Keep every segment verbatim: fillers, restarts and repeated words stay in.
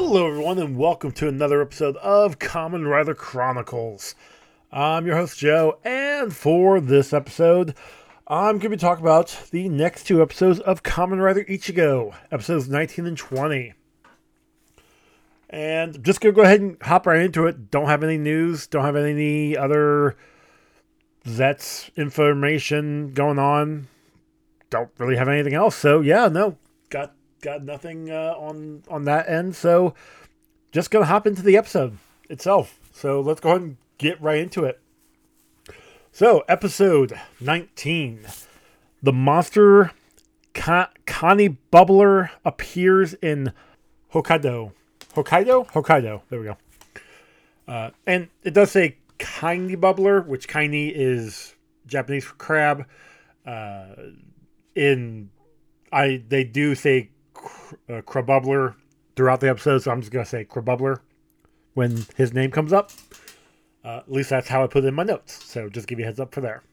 Hello, everyone, and welcome to another episode of Kamen Rider Chronicles. I'm your host, Joe, and for this episode, I'm going to be talking about the next two episodes of Kamen Rider Ichigo, episodes nineteen and twenty. And just going to go ahead and hop right into it. Don't have any news, don't have any other Zets information going on. Don't really have anything else, so yeah, no, got got nothing uh, on on that end, so just gonna hop into the episode itself. So let's go ahead and get right into it. So episode nineteen, the monster Ka- Kani Bubbler appears in Hokkaido. Hokkaido? Hokkaido. There we go. Uh, and it does say Kani Bubbler, which Kani is Japanese for crab. Uh, in I they do say Uh, Crabubbler throughout the episode, so I'm just going to say Crabubbler when his name comes up. Uh, at least that's how I put it in my notes, so just give you a heads up for there.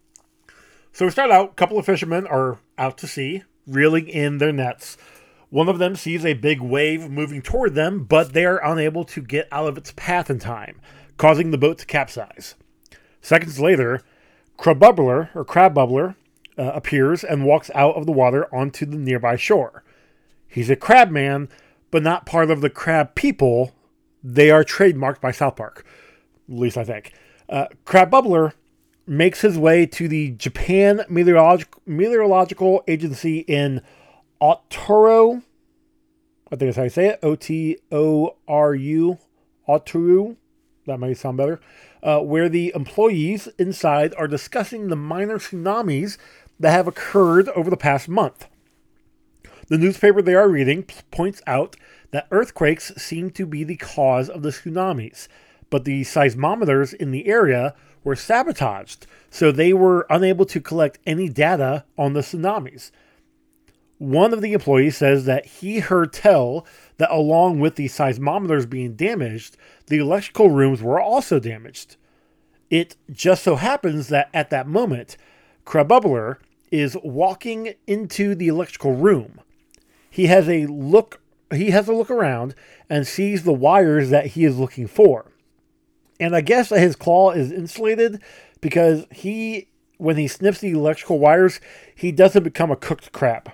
So we start out, a couple of fishermen are out to sea, reeling in their nets. One of them sees a big wave moving toward them, but they are unable to get out of its path in time, causing the boat to capsize. Seconds later, Crabubbler, or Crabbubbler, uh, appears and walks out of the water onto the nearby shore. He's a crab man, but not part of the crab people. They are trademarked by South Park, at least I think. Uh, Crabbubbler makes his way to the Japan Meteorolog- Meteorological Agency in Otoro. I think that's how you say it. O T O R U. Otoro. That might sound better. Uh, where the employees inside are discussing the minor tsunamis that have occurred over the past month. The newspaper they are reading points out that earthquakes seem to be the cause of the tsunamis, but the seismometers in the area were sabotaged, so they were unable to collect any data on the tsunamis. One of the employees says that he heard tell that along with the seismometers being damaged, the electrical rooms were also damaged. It just so happens that at that moment, Crabubbler is walking into the electrical room. He has a look he has a look around and sees the wires that he is looking for. And I guess that his claw is insulated because he when he snips the electrical wires, he doesn't become a cooked crab.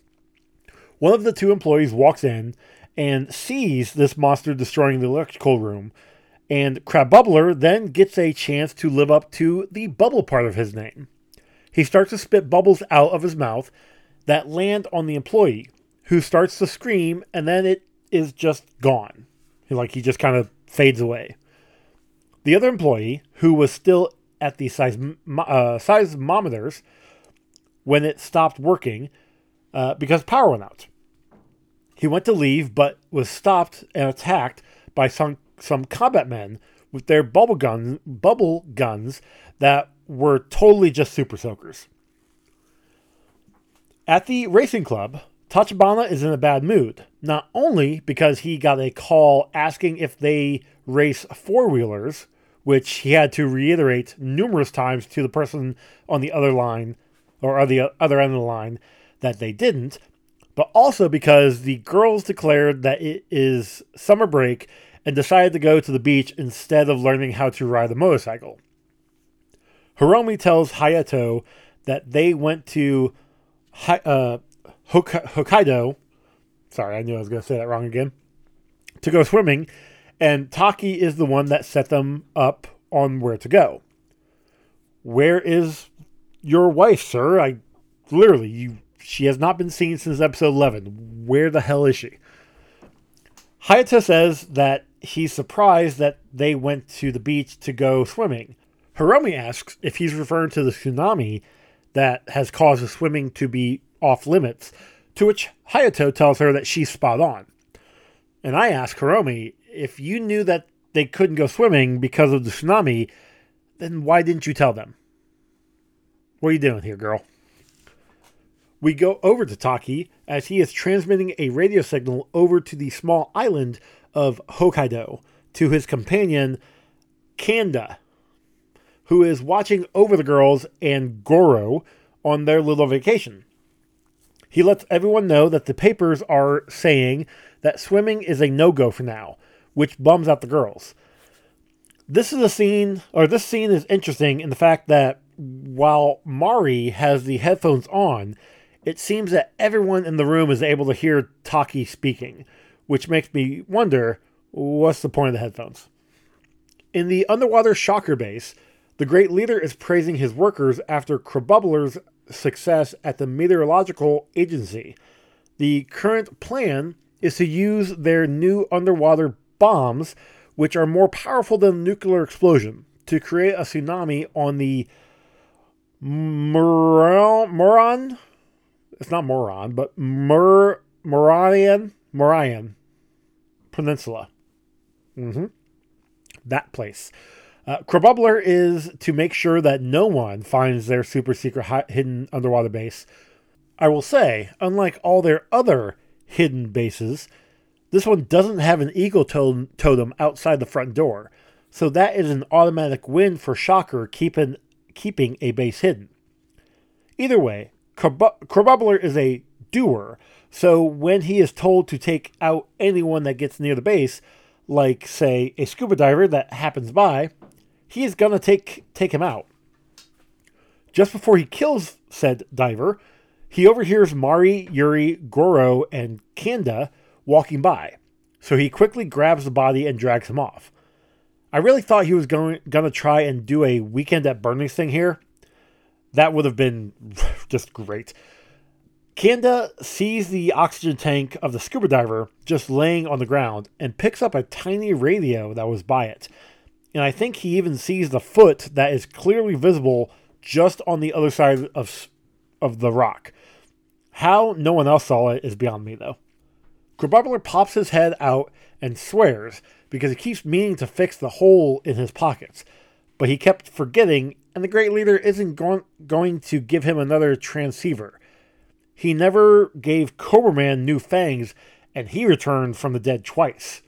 One of the two employees walks in and sees this monster destroying the electrical room, and Crabbubbler then gets a chance to live up to the bubble part of his name. He starts to spit bubbles out of his mouth that land on the employee, who starts to scream, and then it is just gone. Like, he just kind of fades away. The other employee, who was still at the seism- uh, seismometers when it stopped working uh, because power went out. He went to leave, but was stopped and attacked by some, some combat men with their bubble, gun, bubble guns that were totally just super soakers. At the racing club, Tachibana is in a bad mood, not only because he got a call asking if they race four-wheelers, which he had to reiterate numerous times to the person on the other line, or on the other end of the line, that they didn't, but also because the girls declared that it is summer break and decided to go to the beach instead of learning how to ride a motorcycle. Hiromi tells Hayato that they went to uh, Hokkaido, sorry, I knew I was going to say that wrong again, to go swimming, and Taki is the one that set them up on where to go. Where is your wife, sir? I literally, you, she has not been seen since episode eleven. Where the hell is she? Hayato says that he's surprised that they went to the beach to go swimming. Hiromi asks if he's referring to the tsunami that has caused the swimming to be off limits, to which Hayato tells her that she's spot on. And I ask Hiromi, if you knew that they couldn't go swimming because of the tsunami, then why didn't you tell them? What are you doing here, girl? We go over to Taki as he is transmitting a radio signal over to the small island of Hokkaido to his companion, Kanda, who is watching over the girls and Goro on their little vacation. He lets everyone know that the papers are saying that swimming is a no-go for now, which bums out the girls. This is a scene, or this scene is interesting in the fact that while Mari has the headphones on, it seems that everyone in the room is able to hear Taki speaking, which makes me wonder, what's the point of the headphones? In the underwater Shocker base, the Great Leader is praising his workers after Krabubbler's success at the Meteorological Agency. The current plan is to use their new underwater bombs, which are more powerful than a nuclear explosion, to create a tsunami on the Moron, Moron? It's not Moron, but Mur, Moranian, Morayan Peninsula. Mm-hmm. That place. Uh, Krabubbler is to make sure that no one finds their super secret hi- hidden underwater base. I will say, unlike all their other hidden bases, this one doesn't have an eagle to- totem outside the front door, so that is an automatic win for Shocker keeping, keeping a base hidden. Either way, Krabubbler is a doer, so when he is told to take out anyone that gets near the base, like, say, a scuba diver that happens by, he is going to take take him out. Just before he kills said diver, he overhears Mari, Yuri, Goro, and Kanda walking by, so he quickly grabs the body and drags him off. I really thought he was going, going to try and do a Weekend at Bernie's thing here. That would have been just great. Kanda sees the oxygen tank of the scuba diver just laying on the ground and picks up a tiny radio that was by it. And I think he even sees the foot that is clearly visible just on the other side of, of the rock. How no one else saw it is beyond me, though. Krabubbler pops his head out and swears because he keeps meaning to fix the hole in his pockets. But he kept forgetting, and the Great Leader isn't going, going to give him another transceiver. He never gave Cobra Man new fangs, and he returned from the dead twice.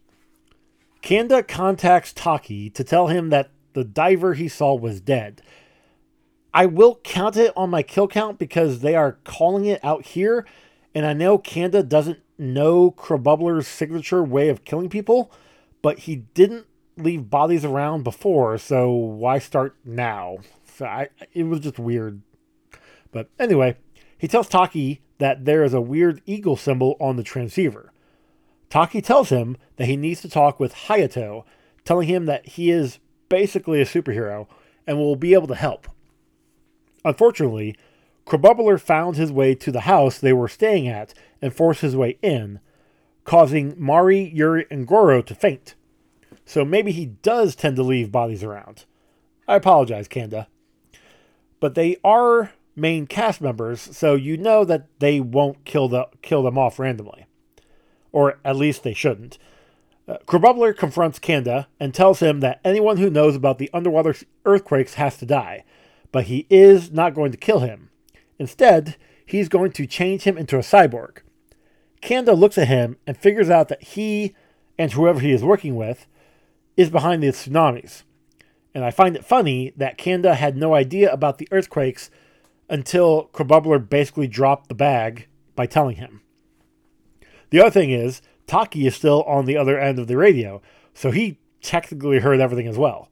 Kanda contacts Taki to tell him that the diver he saw was dead. I will count it on my kill count because they are calling it out here, and I know Kanda doesn't know Krabubbler's signature way of killing people, but he didn't leave bodies around before, so why start now? So I, it was just weird. But anyway, he tells Taki that there is a weird eagle symbol on the transceiver. Taki tells him that he needs to talk with Hayato, telling him that he is basically a superhero and will be able to help. Unfortunately, Krabubbler found his way to the house they were staying at and forced his way in, causing Mari, Yuri, and Goro to faint. So maybe he does tend to leave bodies around. I apologize, Kanda. But they are main cast members, so you know that they won't kill the kill them off randomly. Or at least they shouldn't. Uh, Krabubbler confronts Kanda and tells him that anyone who knows about the underwater earthquakes has to die, but he is not going to kill him. Instead, he's going to change him into a cyborg. Kanda looks at him and figures out that he, and whoever he is working with, is behind the tsunamis. And I find it funny that Kanda had no idea about the earthquakes until Krabubbler basically dropped the bag by telling him. The other thing is, Taki is still on the other end of the radio, so he technically heard everything as well.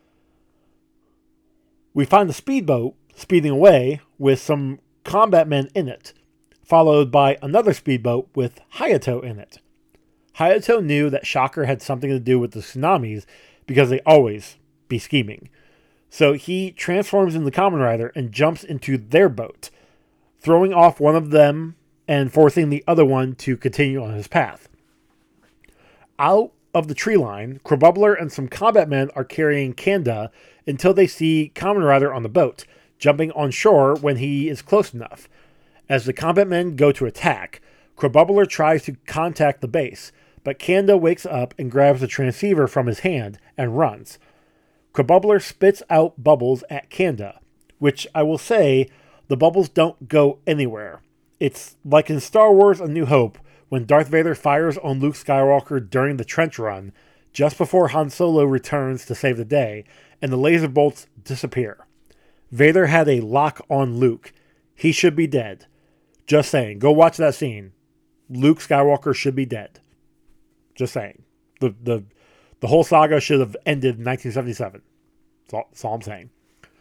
We find the speedboat speeding away with some combat men in it, followed by another speedboat with Hayato in it. Hayato knew that Shocker had something to do with the tsunamis because they always be scheming. So he transforms into the Kamen Rider and jumps into their boat, throwing off one of them and forcing the other one to continue on his path. Out of the tree line, Krabubbler and some combat men are carrying Kanda until they see Kamen Rider on the boat, jumping on shore when he is close enough. As the combat men go to attack, Krabubbler tries to contact the base, but Kanda wakes up and grabs the transceiver from his hand and runs. Krabubbler spits out bubbles at Kanda, which I will say, the bubbles don't go anywhere. It's like in Star Wars A New Hope, when Darth Vader fires on Luke Skywalker during the trench run, just before Han Solo returns to save the day, and the laser bolts disappear. Vader had a lock on Luke. He should be dead. Just saying, go watch that scene. Luke Skywalker should be dead. Just saying. The the the whole saga should have ended in nineteen seventy-seven. That's all, that's all I'm saying.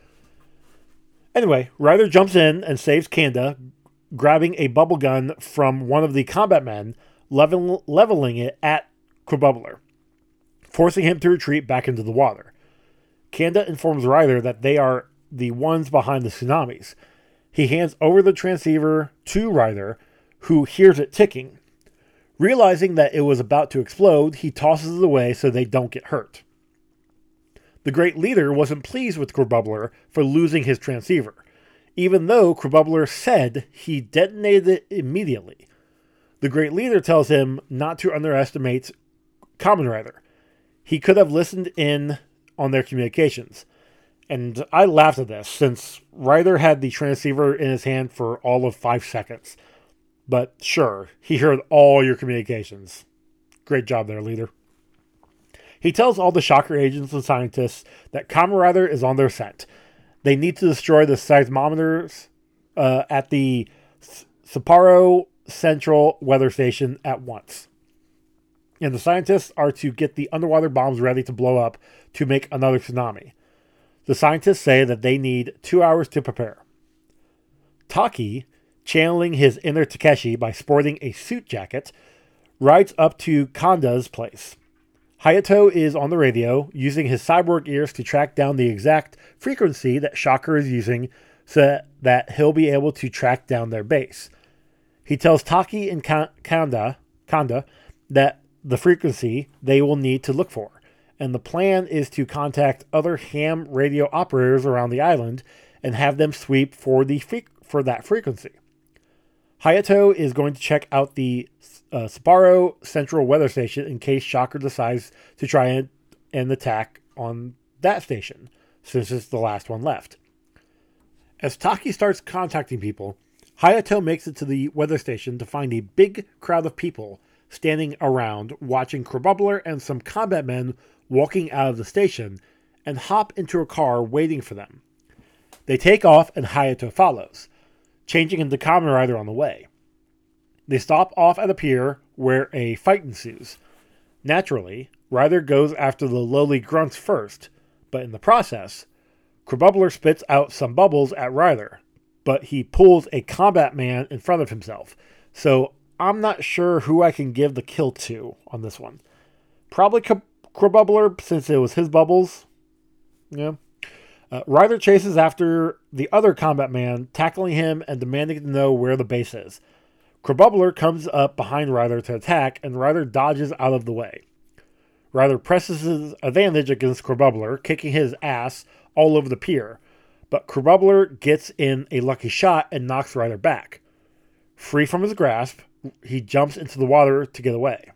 Anyway, Ryder jumps in and saves Kanda, grabbing a bubble gun from one of the combat men, level, leveling it at Quabubbler, forcing him to retreat back into the water. Kanda informs Ryder that they are the ones behind the tsunamis. He hands over the transceiver to Ryder, who hears it ticking. Realizing that it was about to explode, he tosses it away so they don't get hurt. The Great Leader wasn't pleased with Quabubbler for losing his transceiver, even though Quabubbler said he detonated it immediately. The Great Leader tells him not to underestimate Kamen Rider. He could have listened in on their communications. And I laughed at this, since Ryder had the transceiver in his hand for all of five seconds. But sure, he heard all your communications. Great job there, Leader. He tells all the Shocker agents and scientists that Kamen Rider is on their scent. They need to destroy the seismometers uh, at the Sapporo Central Weather Station at once. And the scientists are to get the underwater bombs ready to blow up to make another tsunami. The scientists say that they need two hours to prepare. Taki, channeling his inner Takeshi by sporting a suit jacket, rides up to Kanda's place. Hayato is on the radio, using his cyborg ears to track down the exact frequency that Shocker is using so that he'll be able to track down their base. He tells Taki and Kanda, Kanda that the frequency they will need to look for, and the plan is to contact other ham radio operators around the island and have them sweep for the for that frequency. Hayato is going to check out the uh, Sapporo Central Weather Station in case Shocker decides to try and, and attack on that station, since it's the last one left. As Taki starts contacting people, Hayato makes it to the weather station to find a big crowd of people standing around watching Quabubbler and some combat men walking out of the station and hop into a car waiting for them. They take off and Hayato follows, changing into Kamen Rider on the way. They stop off at a pier where a fight ensues. Naturally, Ryder goes after the lowly grunts first, but in the process, Quabubbler spits out some bubbles at Ryder, but he pulls a combat man in front of himself, so I'm not sure who I can give the kill to on this one. Probably Quabubbler, since it was his bubbles. Yeah. Uh, Ryder chases after the other combat man, tackling him and demanding to know where the base is. Quabubbler comes up behind Ryder to attack, and Ryder dodges out of the way. Ryder presses his advantage against Quabubbler, kicking his ass all over the pier, but Quabubbler gets in a lucky shot and knocks Ryder back. Free from his grasp, he jumps into the water to get away.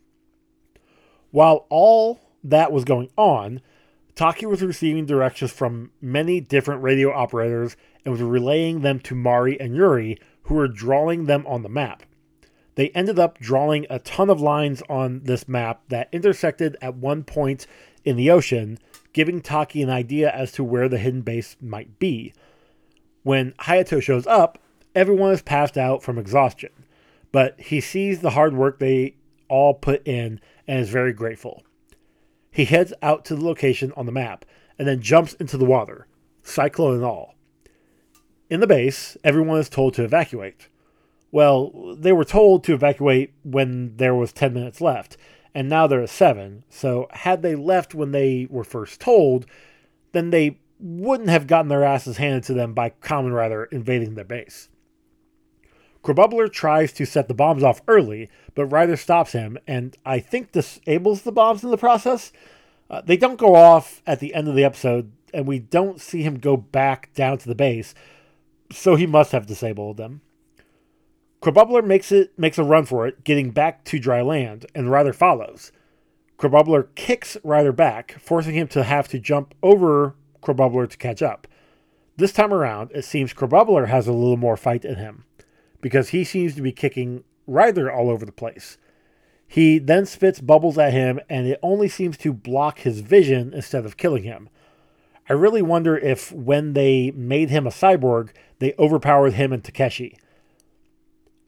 While all that was going on, Taki was receiving directions from many different radio operators and was relaying them to Mari and Yuri, who were drawing them on the map. They ended up drawing a ton of lines on this map that intersected at one point in the ocean, giving Taki an idea as to where the hidden base might be. When Hayato shows up, everyone is passed out from exhaustion, but he sees the hard work they all put in and is very grateful. He heads out to the location on the map and then jumps into the water, cyclone and all. In the base, everyone is told to evacuate. Well, they were told to evacuate when there was ten minutes left, and now there is seven, so had they left when they were first told, then they wouldn't have gotten their asses handed to them by Kamen Rider invading their base. Quabubbler tries to set the bombs off early, but Ryder stops him and I think disables the bombs in the process. Uh, they don't go off at the end of the episode, and we don't see him go back down to the base, so he must have disabled them. Quabubbler makes it makes a run for it, getting back to dry land, and Ryder follows. Quabubbler kicks Ryder back, forcing him to have to jump over Quabubbler to catch up. This time around, it seems Quabubbler has a little more fight in him, because he seems to be kicking Ryder all over the place. He then spits bubbles at him, and it only seems to block his vision instead of killing him. I really wonder if when they made him a cyborg, they overpowered him and Takeshi.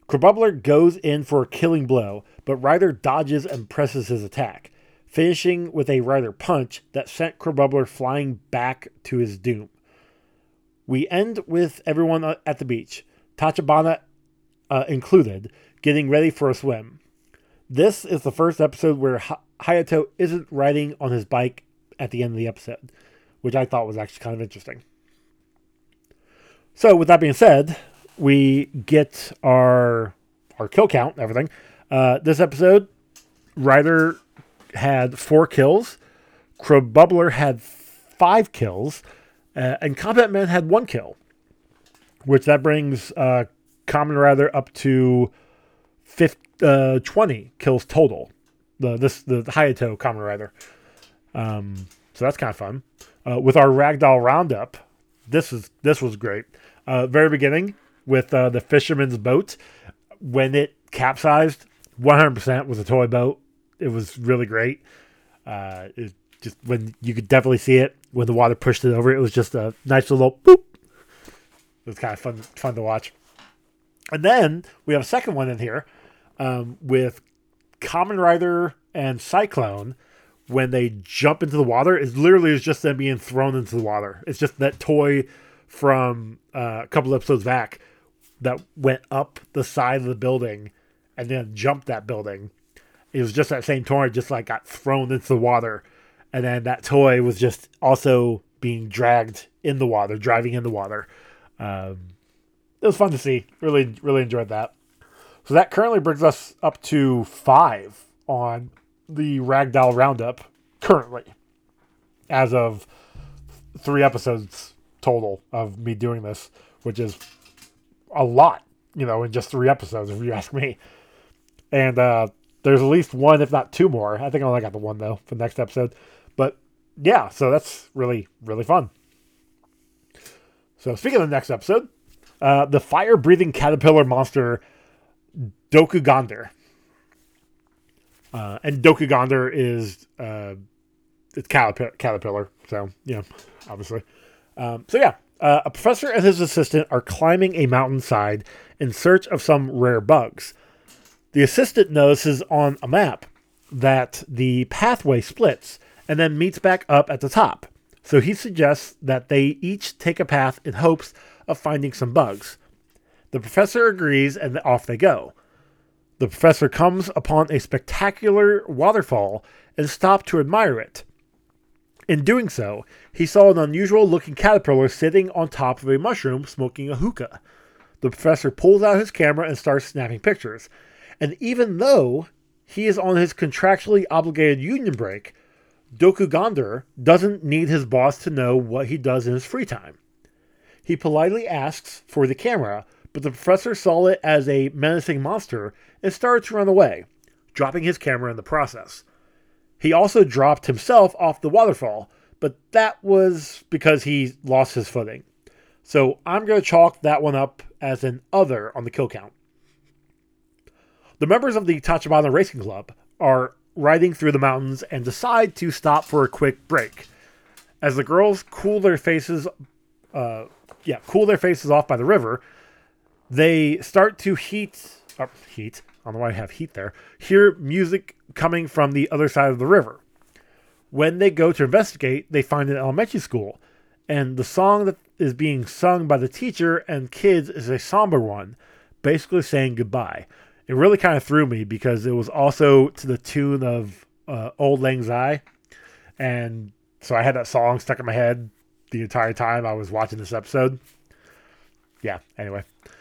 Crabbubbler goes in for a killing blow, but Ryder dodges and presses his attack, finishing with a Ryder punch that sent Crabbubbler flying back to his doom. We end with everyone at the beach, Tachibana uh, included, getting ready for a swim. This is the first episode where H- Hayato isn't riding on his bike at the end of the episode, which I thought was actually kind of interesting. So with that being said, we get our our kill count and everything. Uh, this episode, Ryder had four kills, Crabbubbler had five kills, uh, and Combat Man had one kill, which that brings uh, Kamen Rider up to fifty, uh, twenty kills total. The this the, the Hayato Kamen Rider. Um, so that's kind of fun. Uh, with our Ragdoll Roundup, this is this was great. Uh, very beginning with uh, the fisherman's boat, when it capsized, one hundred percent was a toy boat. It was really great. Uh, it just when you could definitely see it when the water pushed it over. It was just a nice little boop. It was kind of fun fun to watch. And then we have a second one in here um, with Kamen Rider and Cyclone. When they jump into the water, it literally is just them being thrown into the water. It's just that toy from uh, a couple episodes back that went up the side of the building and then jumped that building. It was just that same toy, just like got thrown into the water. And then that toy was just also being dragged in the water, driving in the water. Um, it was fun to see. Really, really enjoyed that. So that currently brings us up to five on the Ragdoll Roundup currently, as of three episodes total of me doing this, which is a lot, you know, in just three episodes, if you ask me. And uh, there's at least one, if not two more. I think I only got the one, though, for the next episode. But yeah, so that's really, really fun. So speaking of the next episode, uh, the fire-breathing caterpillar monster Dokugonder. Uh, and Dokugonder is uh, it's caterp- caterpillar, so yeah, obviously. Um, so yeah, uh, a professor and his assistant are climbing a mountainside in search of some rare bugs. The assistant notices on a map that the pathway splits and then meets back up at the top. So he suggests that they each take a path in hopes of finding some bugs. The professor agrees and off they go. The professor comes upon a spectacular waterfall and stopped to admire it. In doing so, he saw an unusual-looking caterpillar sitting on top of a mushroom smoking a hookah. The professor pulls out his camera and starts snapping pictures. And even though he is on his contractually obligated union break, Dokugonder doesn't need his boss to know what he does in his free time. He politely asks for the camera, but the professor saw it as a menacing monster and started to run away, dropping his camera in the process. He also dropped himself off the waterfall, but that was because he lost his footing. So I'm going to chalk that one up as an other on the kill count. The members of the Tachibana Racing Club are riding through the mountains and decide to stop for a quick break. As the girls cool their faces, uh, yeah, cool their faces off by the river, they start to heat, uh, heat, I don't know why I have heat there, hear music coming from the other side of the river. When they go to investigate, they find an elementary school, and the song that is being sung by the teacher and kids is a somber one, basically saying goodbye. It really kind of threw me because it was also to the tune of uh, Old Lang Syne, and so I had that song stuck in my head the entire time I was watching this episode. Yeah, anyway.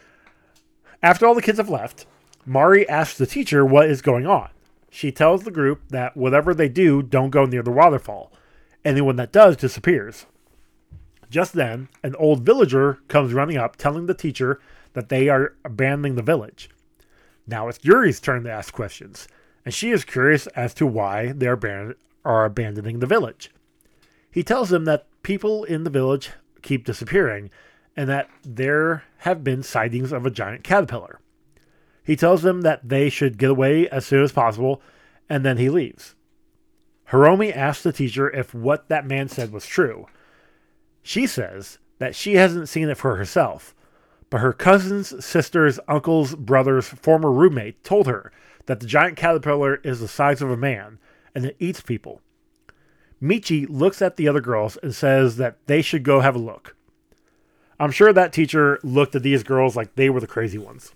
After all the kids have left, Mari asks the teacher what is going on. She tells the group that whatever they do, don't go near the waterfall. Anyone that does disappears. Just then, an old villager comes running up, telling the teacher that they are abandoning the village. Now it's Yuri's turn to ask questions, and she is curious as to why they are, aban- are abandoning the village. He tells them that people in the village keep disappearing, and that there have been sightings of a giant caterpillar. He tells them that they should get away as soon as possible, and then he leaves. Hiromi asks the teacher if what that man said was true. She says that she hasn't seen it for herself, But her cousin's, sister's, uncle's, brother's former roommate told her that the giant caterpillar is the size of a man and it eats people. Michi looks at the other girls and says that they should go have a look. I'm sure that teacher looked at these girls like they were the crazy ones.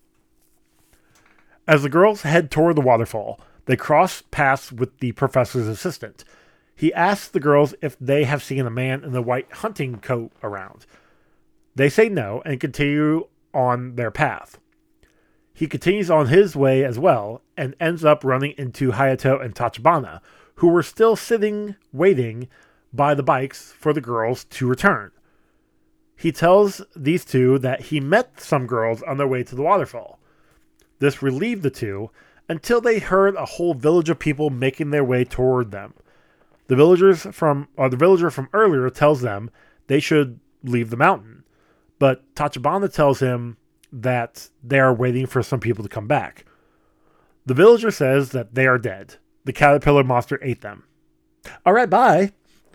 As the girls head toward the waterfall, they cross paths with the professor's assistant. He asks the girls if they have seen a man in a white hunting coat around. They say no and continue on their path. He continues on his way as well and ends up running into Hayato and Tachibana, who were still sitting waiting by the bikes for the girls to return. He tells these two that he met some girls on their way to the waterfall. This relieved the two until they heard a whole village of people making their way toward them. The villagers from or the villager from earlier tells them they should leave the mountain, but Tachibana tells him that they are waiting for some people to come back. The villager says that they are dead. The caterpillar monster ate them. Alright, bye.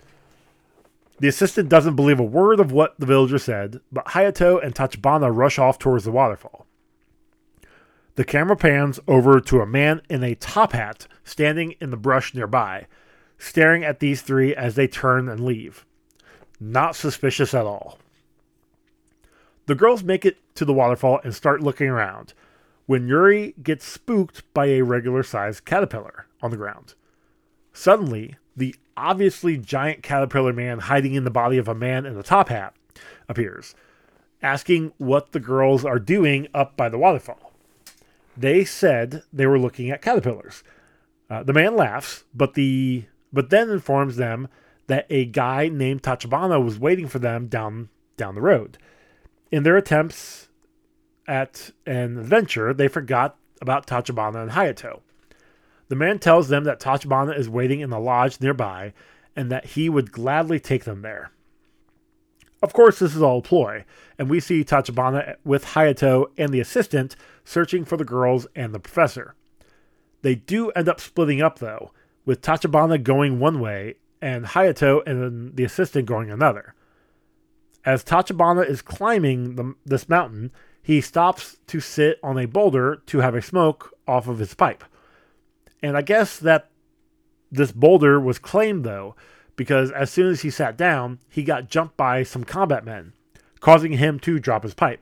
The assistant doesn't believe a word of what the villager said, but Hayato and Tachibana rush off towards the waterfall. The camera pans over to a man in a top hat standing in the brush nearby, staring at these three as they turn and leave. Not suspicious at all. The girls make it to the waterfall and start looking around, when Yuri gets spooked by a regular-sized caterpillar on the ground. Suddenly, the obviously giant caterpillar man hiding in the body of a man in a top hat appears, asking what the girls are doing up by the waterfall. They said they were looking at caterpillars. Uh, the man laughs, but the but then informs them that a guy named Tachibana was waiting for them down down the road. In their attempts at an adventure, they forgot about Tachibana and Hayato. The man tells them that Tachibana is waiting in a lodge nearby and that he would gladly take them there. Of course, this is all a ploy, and we see Tachibana with Hayato and the assistant searching for the girls and the professor. They do end up splitting up, though, with Tachibana going one way and Hayato and the assistant going another. As Tachibana is climbing the, this mountain, he stops to sit on a boulder to have a smoke off of his pipe. And I guess that this boulder was claimed, though, because as soon as he sat down, he got jumped by some combat men, causing him to drop his pipe.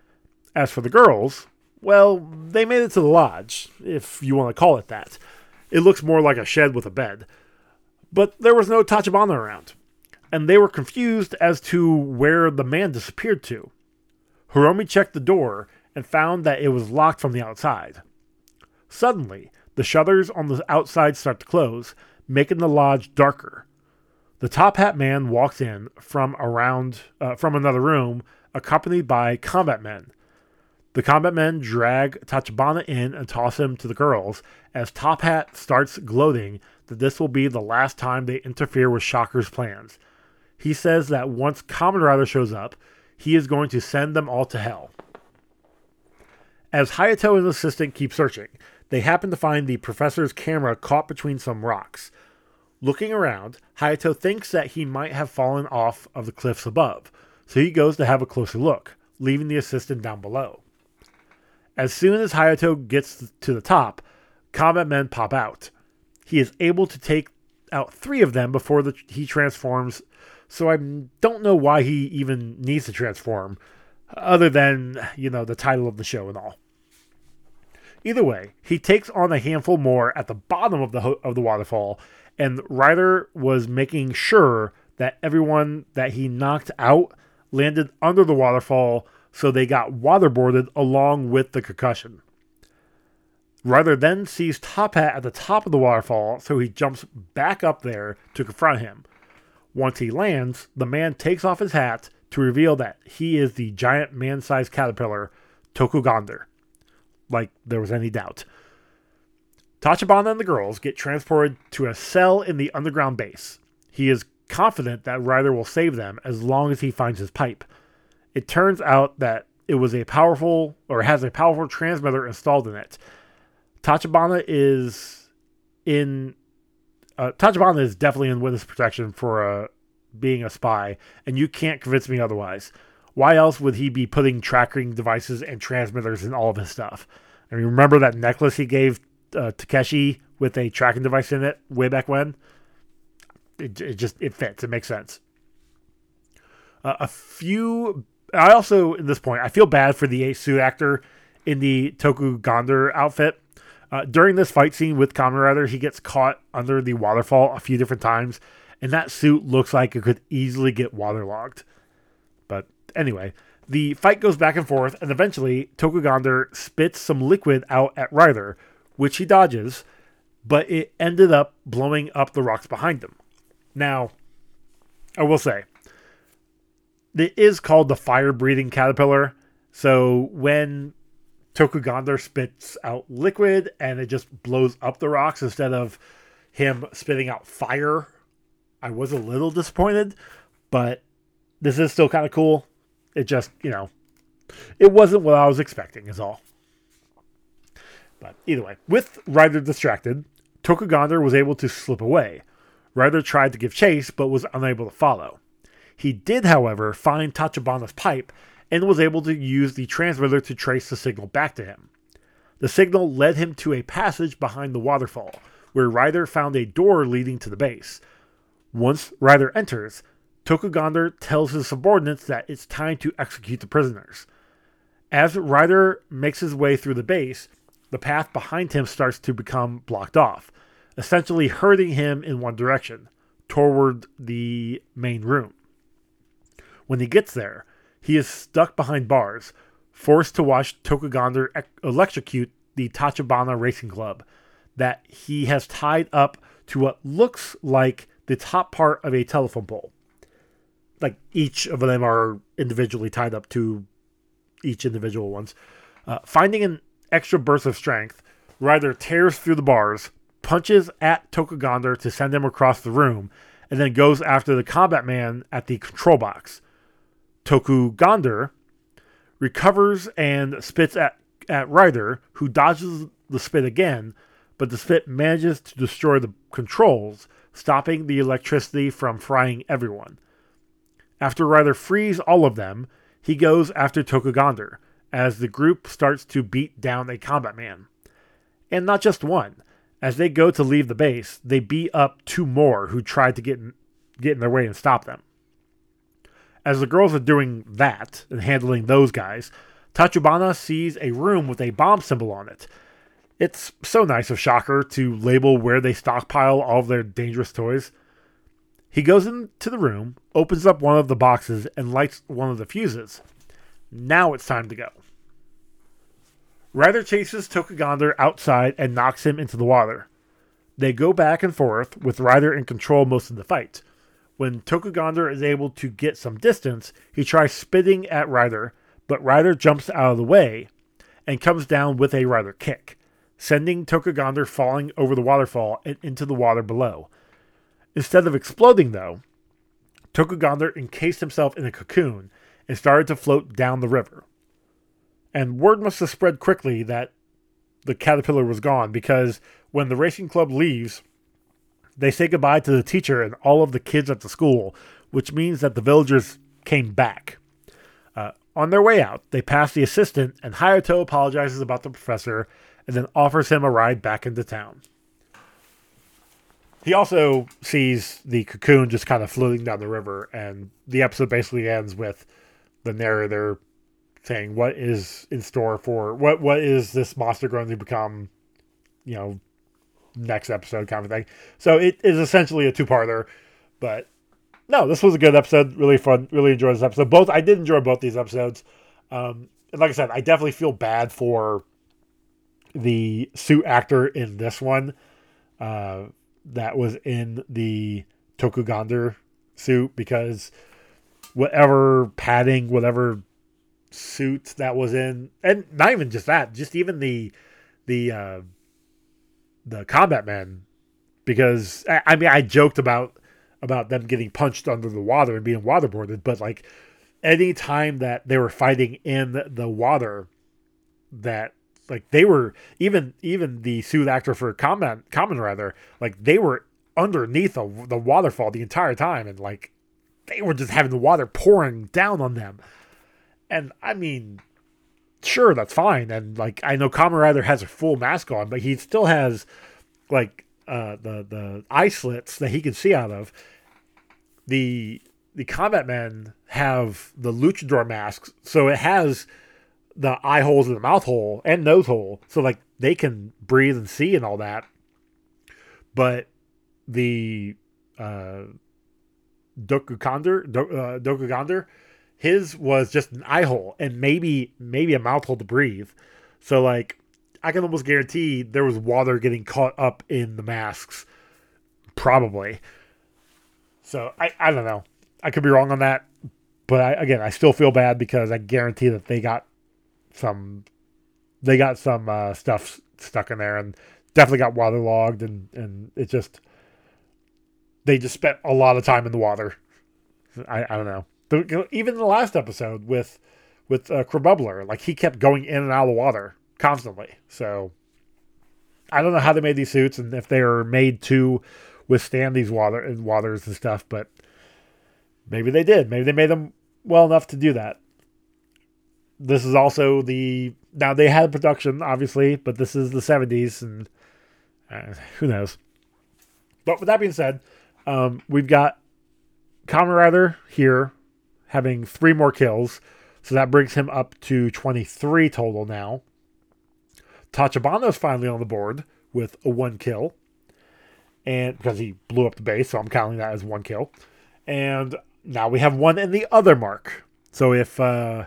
As for the girls, well, they made it to the lodge, if you want to call it that. It looks more like a shed with a bed. But there was no Tachibana around, and they were confused as to where the man disappeared to. Hiromi checked the door and found that it was locked from the outside. Suddenly, the shutters on the outside start to close, making the lodge darker. The top hat man walks in from around uh, from another room, accompanied by combat men. The combat men drag Tachibana in and toss him to the girls, as Top Hat starts gloating that this will be the last time they interfere with Shocker's plans. He says that once Kamen Rider shows up, he is going to send them all to hell. As Hayato and the assistant keep searching, they happen to find the professor's camera caught between some rocks. Looking around, Hayato thinks that he might have fallen off of the cliffs above, so he goes to have a closer look, leaving the assistant down below. As soon as Hayato gets to the top, combat men pop out. He is able to take out three of them before the, he transforms, so I don't know why he even needs to transform, other than, you know, the title of the show and all. Either way, he takes on a handful more at the bottom of the ho- of the waterfall, and Ryder was making sure that everyone that he knocked out landed under the waterfall, so they got waterboarded along with the concussion. Ryder then sees Top Hat at the top of the waterfall, so he jumps back up there to confront him. Once he lands, the man takes off his hat to reveal that he is the giant man-sized caterpillar, Tokugonder. Like there was any doubt. Tachibana and the girls get transported to a cell in the underground base. He is confident that Ryder will save them as long as he finds his pipe. It turns out that it was a powerful, or has a powerful transmitter installed in it. Tachibana is in, uh, Tachibana is definitely in witness protection for uh, being a spy, and you can't convince me otherwise. Why else would he be putting tracking devices and transmitters in all of his stuff? I mean, remember that necklace he gave uh, Takeshi with a tracking device in it way back when? It, it just, it fits. It makes sense. Uh, a few, I also, at this point, I feel bad for the suit actor in the Toku Gondor outfit. Uh, during this fight scene with Kamen Rider, he gets caught under the waterfall a few different times, and that suit looks like it could easily get waterlogged. But anyway, the fight goes back and forth, and eventually Toku Gondor spits some liquid out at Rider, which he dodges, but it ended up blowing up the rocks behind him. Now, I will say, it is called the fire-breathing caterpillar, so when Toku Gondor spits out liquid and it just blows up the rocks instead of him spitting out fire, I was a little disappointed, but this is still kind of cool. It just, you know, it wasn't what I was expecting is all. But either way, with Rider distracted, Toku Gondor was able to slip away. Rider tried to give chase, but was unable to follow. He did, however, find Tachibana's pipe and was able to use the transmitter to trace the signal back to him. The signal led him to a passage behind the waterfall, where Rider found a door leading to the base. Once Rider enters, Toku Gondor tells his subordinates that it's time to execute the prisoners. As Rider makes his way through the base, the path behind him starts to become blocked off, essentially hurting him in one direction, toward the main room. When he gets there, he is stuck behind bars, forced to watch Toku Gondor electrocute the Tachibana Racing Club that he has tied up to what looks like the top part of a telephone pole. Like each of them are individually tied up to each individual ones. Uh, finding an extra burst of strength, Rider tears through the bars, punches at Toku Gondor to send him across the room, and then goes after the combat man at the control box. Toku Gondor recovers and spits at, at Rider, who dodges the spit again, but the spit manages to destroy the controls, stopping the electricity from frying everyone. After Rider frees all of them, he goes after Toku Gondor, as the group starts to beat down a combat man. And not just one. As they go to leave the base, they beat up two more who tried to get in, get in their way and stop them. As the girls are doing that and handling those guys, Tachibana sees a room with a bomb symbol on it. It's so nice of Shocker to label where they stockpile all of their dangerous toys. He goes into the room, opens up one of the boxes, and lights one of the fuses. Now it's time to go. Rider chases Toku Gondor outside and knocks him into the water. They go back and forth, with Rider in control most of the fight. When Toku Gondor is able to get some distance, he tries spitting at Rider, but Rider jumps out of the way and comes down with a Rider kick, sending Toku Gondor falling over the waterfall and into the water below. Instead of exploding, though, Toku Gondor encased himself in a cocoon and started to float down the river. And word must have spread quickly that the caterpillar was gone, because when the racing club leaves, they say goodbye to the teacher and all of the kids at the school, which means that the villagers came back. Uh, on their way out, they pass the assistant, and Hayato apologizes about the professor and then offers him a ride back into town. He also sees the cocoon just kind of floating down the river, and the episode basically ends with the narrator saying what is in store for, what what is this monster going to become, you know, next episode kind of thing. So it is essentially a two-parter, but no, this was a good episode. Really fun. Really enjoyed this episode. Both, I did enjoy both these episodes. Um, and like I said, I definitely feel bad for the suit actor in this one. Uh, that was in the Toku Gondor suit, because whatever padding, whatever suit that was in, and not even just that, just even the the uh, the combat man, because I, I mean I joked about about them getting punched under the water and being waterboarded, but like any time that they were fighting in the water, that like they were, even even the suit actor for Kamen Kamen Rider, like they were underneath the, the waterfall the entire time, and like they were just having the water pouring down on them. And I mean, sure, that's fine. And like, I know Kamen Rider has a full mask on, but he still has like uh, the the eye slits that he can see out of. The the combat men have the luchador masks, so it has the eye holes and the mouth hole and nose hole, so like they can breathe and see and all that. But the uh, Dokugandar, Do, uh, Dokugandar, his was just an eye hole and maybe maybe a mouth hole to breathe. So like I can almost guarantee there was water getting caught up in the masks, probably. So I, I don't know. I could be wrong on that, but I, again, I still feel bad because I guarantee that they got some they got some uh, stuff stuck in there and definitely got waterlogged, and and it just they just spent a lot of time in the water. I, I don't know. The, even in the last episode with with uh, Krabubbler, like he kept going in and out of the water constantly. So I don't know how they made these suits and if they are made to withstand these water and waters and stuff, but maybe they did. Maybe they made them well enough to do that. This is also the now they had production obviously, but this is the seventies and uh, who knows. But with that being said, um, we've got Kamen Rider here having three more kills, so that brings him up to twenty-three total now. Tachibana's finally on the board with a one kill, and because he blew up the base, so I'm counting that as one kill. And now we have one in the other mark. So if uh,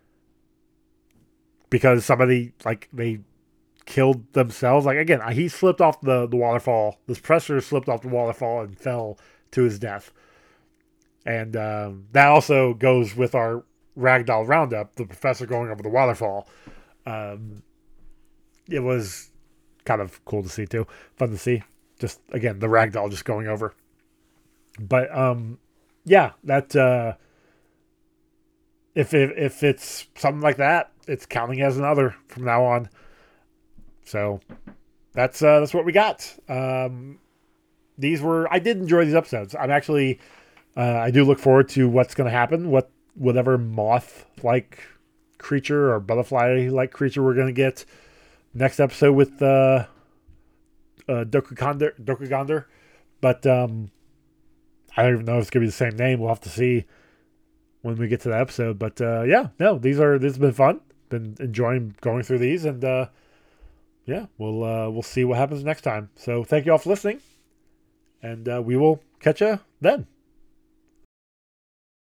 because somebody like they killed themselves, like again, he slipped off the the waterfall. This pressure slipped off the waterfall and fell to his death. And um, that also goes with our Ragdoll Roundup, the professor going over the waterfall. Um, it was kind of cool to see too. Fun to see. Just, again, the Ragdoll just going over. But, um, yeah, that, uh, if, if, if it's something like that, it's counting as another from now on. So that's, uh, that's what we got. Um, these were, I did enjoy these episodes. I'm actually... Uh, I do look forward to what's going to happen, what whatever moth-like creature or butterfly-like creature we're going to get next episode with uh, uh, Dokugandar, Dokugandar. But um, I don't even know if it's going to be the same name. We'll have to see when we get to that episode. But uh, yeah, no, these are this has been fun. Been enjoying going through these, and uh, yeah, we'll uh, we'll see what happens next time. So thank you all for listening, and uh, we will catch you then.